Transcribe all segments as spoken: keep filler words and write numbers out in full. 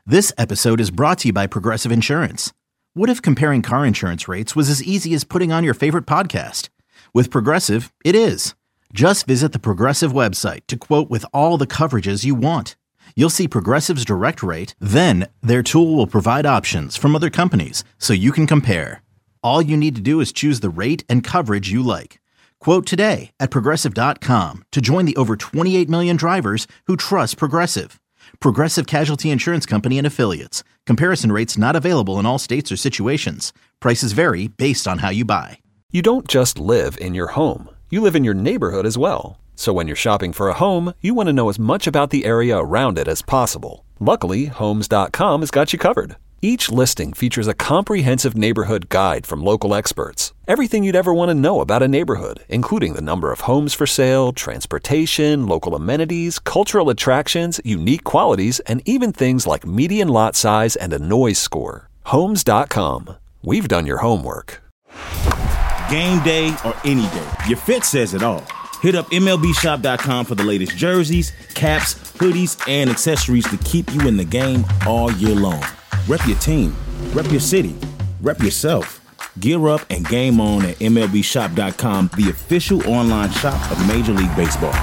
This episode is brought to you by Progressive Insurance. What if comparing car insurance rates was as easy as putting on your favorite podcast? With Progressive, it is. Just visit the Progressive website to quote with all the coverages you want. You'll see Progressive's direct rate, then their tool will provide options from other companies so you can compare. All you need to do is choose the rate and coverage you like. Quote today at progressive dot com to join the over twenty-eight million drivers who trust Progressive. Progressive Casualty Insurance Company and Affiliates. Comparison rates not available in all states or situations. Prices vary based on how you buy. You don't just live in your home. You live in your neighborhood as well. So when you're shopping for a home, you want to know as much about the area around it as possible. Luckily, Homes dot com has got you covered. Each listing features a comprehensive neighborhood guide from local experts. Everything you'd ever want to know about a neighborhood, including the number of homes for sale, transportation, local amenities, cultural attractions, unique qualities, and even things like median lot size and a noise score. Homes dot com. We've done your homework. Game day or any day, your fit says it all. Hit up M L B shop dot com for the latest jerseys, caps, hoodies, and accessories to keep you in the game all year long. Rep your team, rep your city, rep yourself. Gear up and game on at M L B shop dot com, the official online shop of Major League Baseball.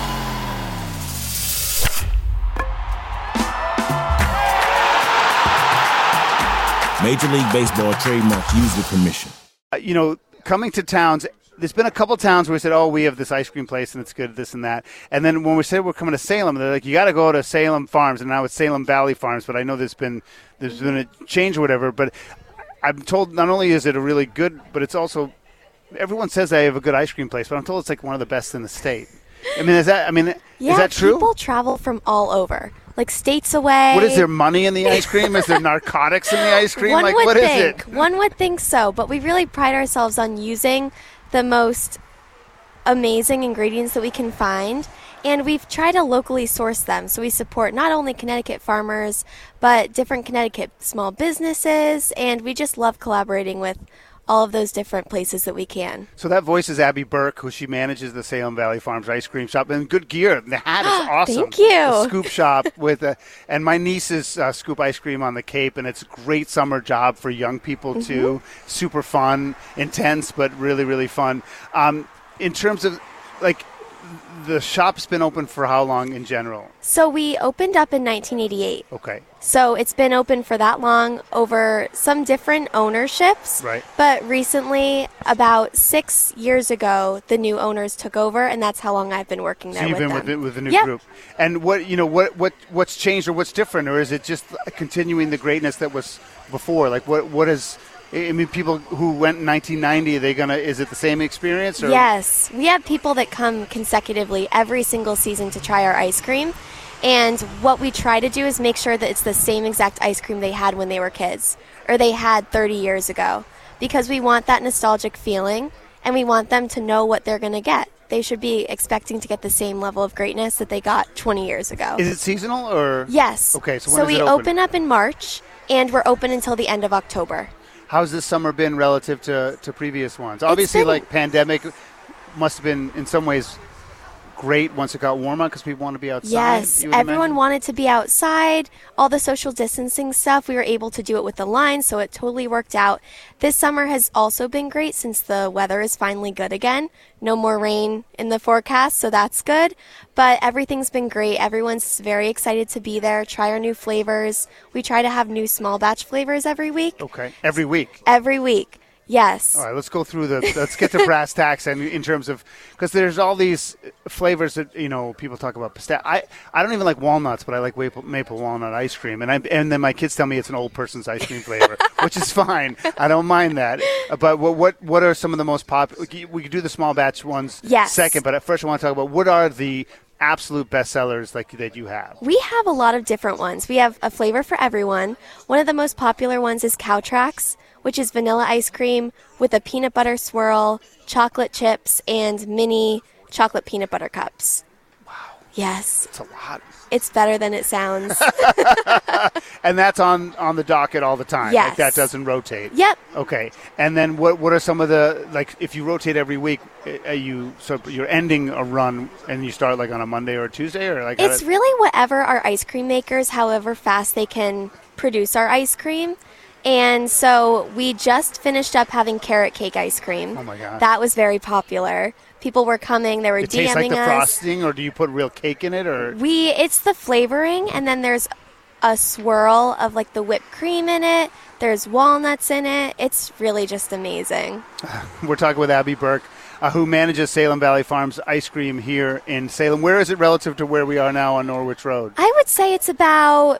Major League Baseball trademark used with permission. Uh, you know, coming to towns, there's been a couple towns where we said, oh, we have this ice cream place and it's good, this and that. And then when we said we're coming to Salem, they're like, you got to go to Salem Farms. And now it's Salem Valley Farms. But I know there's been there's been a change or whatever. But I'm told not only is it a really good, but it's also, everyone says I have a good ice cream place, but I'm told it's like one of the best in the state. I mean, is that, I mean, yeah, is that true? People travel from all over, like states away. What is there, money in the ice cream? Is there narcotics in the ice cream? One like, would what think, is it? One would think so, but we really pride ourselves on using the most amazing ingredients that we can find, and we've tried to locally source them. So we support not only Connecticut farmers, but different Connecticut small businesses, and we just love collaborating with all of those different places that we can. So that voice is Abby Burke, who she manages the Salem Valley Farms ice cream shop, and good gear. The hat is awesome. Thank you. The scoop shop with, a, and my niece's uh, scoop ice cream on the Cape, and it's a great summer job for young people too. Mm-hmm. Super fun, intense, but really, really fun. Um, in terms of, like, the shop's been open for how long in general? So we opened up in nineteen eighty-eight. Okay. So it's been open for that long, over some different ownerships. Right. But recently, about six years ago, the new owners took over, and that's how long I've been working there so you've with been them. with the, with the new yep. group. And what you know, what what what's changed or what's different, or is it just continuing the greatness that was before? Like what what is? I mean, people who went in nineteen ninety, are they gonna? Is it the same experience? Or? Yes, we have people that come consecutively every single season to try our ice cream, and what we try to do is make sure that it's the same exact ice cream they had when they were kids, or they had thirty years ago, because we want that nostalgic feeling, and we want them to know what they're gonna get. They should be expecting to get the same level of greatness that they got twenty years ago. Is it seasonal or? Yes. Okay, so when so does we it open? open up in March, and we're open until the end of October. How's this summer been relative to, to previous ones? Obviously, been, like pandemic must have been in some ways great once it got warmer because people want to be outside. Yes, everyone imagine? wanted to be outside. All the social distancing stuff, we were able to do it with the line, so it totally worked out. This summer has also been great since the weather is finally good again. No more rain in the forecast, so that's good. But everything's been great. Everyone's very excited to be there, try our new flavors. We try to have new small batch flavors every week. Okay, every week? Every week. Yes. All right, let's go through the, let's get to brass tacks and in terms of, because there's all these flavors that, you know, people talk about. Pistach- I, I don't even like walnuts, but I like maple, maple walnut ice cream. And I and then my kids tell me it's an old person's ice cream flavor, which is fine. I don't mind that. But what what, what are some of the most popular, we could do the small batch ones yes. second, but at first I want to talk about what are the absolute bestsellers like that you have? We have a lot of different ones. We have a flavor for everyone. One of the most popular ones is Cow Tracks, which is vanilla ice cream with a peanut butter swirl, chocolate chips, and mini chocolate peanut butter cups. Wow. Yes. It's a lot. It's better than it sounds. And that's on, on the docket all the time. Yes. Like that doesn't rotate. Yep. Okay. And then what what are some of the, like, if you rotate every week, are you, so you're ending a run and you start like on a Monday or a Tuesday, or like? It's really whatever our ice cream makers, however fast they can produce our ice cream. And so we just finished up having carrot cake ice cream. Oh my gosh. That was very popular. People were coming, they were it DMing tastes like the us. frosting, or do you put real cake in it, or? We, it's the flavoring, and then there's a swirl of like the whipped cream in it. There's walnuts in it. It's really just amazing. We're talking with Abby Burke, uh, who manages Salem Valley Farms ice cream here in Salem. Where is it relative to where we are now on Norwich Road? I would say it's about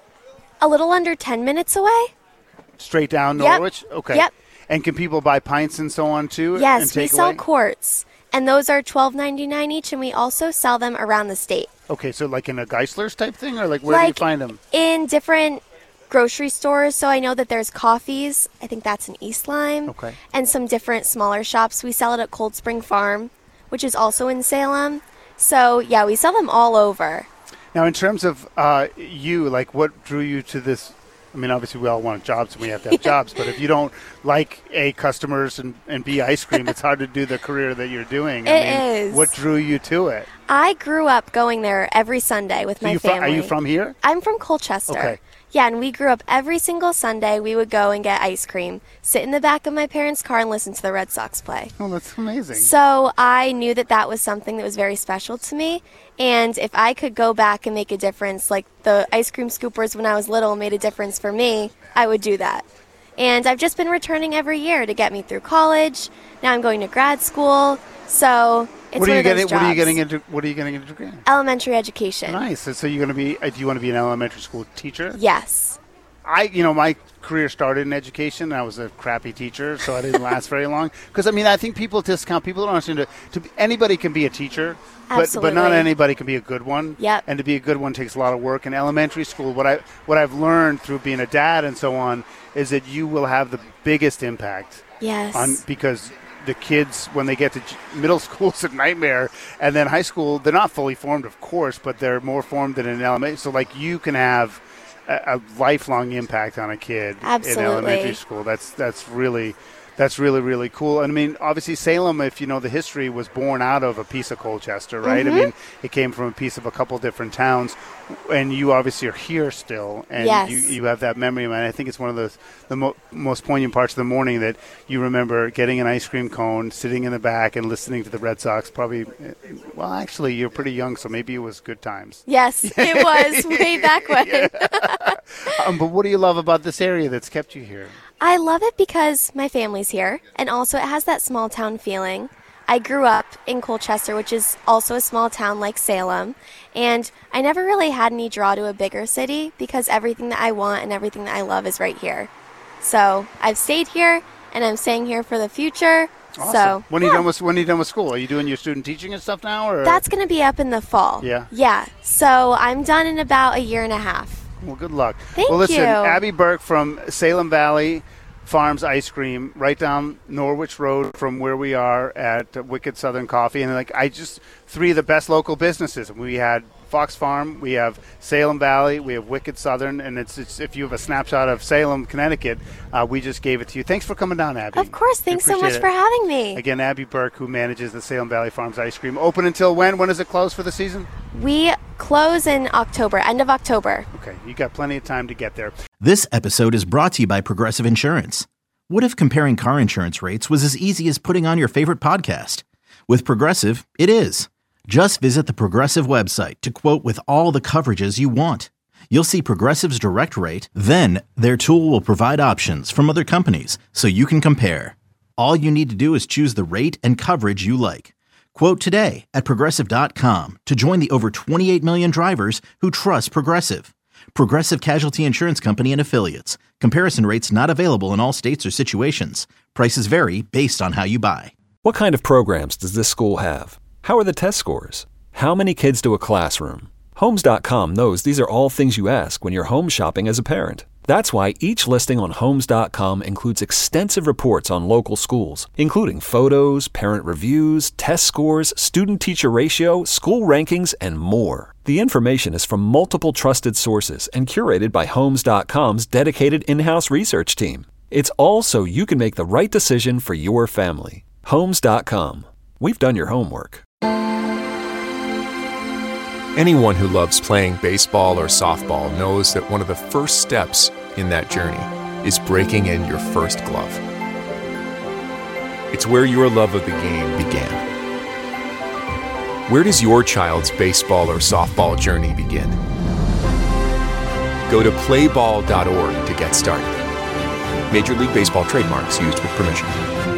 a little under ten minutes away. Straight down Yep. Norwich? Okay. Yep. And can people buy pints and so on too? Yes, and we take sell away? quarts, and those are twelve ninety-nine each, and we also sell them around the state. Okay, so like in a Geisler's type thing, or like where like do you find them? In different grocery stores. So I know that there's Coffees. I think that's in East Lyme. Okay. And some different smaller shops. We sell it at Cold Spring Farm, which is also in Salem. So yeah, we sell them all over. Now, in terms of uh, you, like what drew you to this? I mean, obviously we all want jobs and we have to have jobs, but if you don't like A, customers, and, and B, ice cream, it's hard to do the career that you're doing. I It mean, is. What drew you to it? I grew up going there every Sunday with So my you fro- family. are you from here? I'm from Colchester. Okay. Yeah, and we grew up every single Sunday. We would go and get ice cream, sit in the back of my parents' car, and listen to the Red Sox play. Oh, that's amazing. So I knew that that was something that was very special to me. And if I could go back and make a difference, like the ice cream scoopers when I was little made a difference for me, I would do that. And I've just been returning every year to get me through college. Now I'm going to grad school. So it's what are one you of those getting? jobs. What are you getting into? What are you getting into? Degree? Elementary education. Nice. So you're going to be? uh, Do you want to be an elementary school teacher? Yes. I, you know, my career started in education. I was a crappy teacher, so I didn't last very long. Because I mean, I think people discount. People don't understand. To, to be, anybody can be a teacher, but but not Absolutely. anybody can be a good one. Yep. And to be a good one takes a lot of work. In elementary school, what I what I've learned through being a dad and so on is that you will have the biggest impact Yes. on because the kids, when they get to j- middle school, it's a nightmare, and then high school, they're not fully formed, of course, but they're more formed than in elementary. So, like, you can have a, a lifelong impact on a kid Absolutely. in elementary school. That's that's really. That's really, really cool. And I mean, obviously, Salem, if you know the history, was born out of a piece of Colchester, right? Mm-hmm. I mean, it came from a piece of a couple different towns. And you obviously are here still, and Yes. you, you have that memory. And I think it's one of the, the mo- most poignant parts of the morning that you remember getting an ice cream cone, sitting in the back, and listening to the Red Sox. Probably, well, actually, you're pretty young, so maybe it was good times. Yes, it was way back when. Um, but what do you love about this area that's kept you here? I love it because my family's here, and also it has that small town feeling. I grew up in Colchester, which is also a small town like Salem, and I never really had any draw to a bigger city because everything that I want and everything that I love is right here. So I've stayed here, and I'm staying here for the future. Awesome. So when are you yeah. done with when are you done with school? Are you doing your student teaching and stuff now, or That's going to be up in the fall. Yeah. Yeah. So I'm done in about a year and a half. Well, good luck. Thank well, listen, you. Abby Burke from Salem Valley Farms Ice Cream, right down Norwich Road from where we are at uh, Wicked Southern Coffee, and like I just three of the best local businesses. We had Fox Farm, we have Salem Valley, we have Wicked Southern, and it's, it's if you have a snapshot of Salem, Connecticut, uh, we just gave it to you. Thanks for coming down, Abby. Of course. We Thanks so much appreciate for it. having me. Again, Abby Burke, who manages the Salem Valley Farms Ice Cream. Open until when? When does it close for the season? We close in October, end of October. Okay, you got plenty of time to get there. This episode is brought to you by Progressive Insurance. What if comparing car insurance rates was as easy as putting on your favorite podcast? With Progressive, it is. Just visit the Progressive website to quote with all the coverages you want. You'll see Progressive's direct rate, then their tool will provide options from other companies so you can compare. All you need to do is choose the rate and coverage you like. Quote today at Progressive dot com to join the over twenty-eight million drivers who trust Progressive. Progressive Casualty Insurance Company and Affiliates. Comparison rates not available in all states or situations. Prices vary based on how you buy. What kind of programs does this school have? How are the test scores? How many kids do a classroom? Homes dot com knows these are all things you ask when you're home shopping as a parent. That's why each listing on Homes dot com includes extensive reports on local schools, including photos, parent reviews, test scores, student-teacher ratio, school rankings, and more. The information is from multiple trusted sources and curated by Homes dot com's dedicated in-house research team. It's all so you can make the right decision for your family. Homes dot com. We've done your homework. Anyone who loves playing baseball or softball knows that one of the first steps in that journey is breaking in your first glove. It's where your love of the game began. Where does your child's baseball or softball journey begin? Go to play ball dot org to get started. Major League Baseball trademarks used with permission.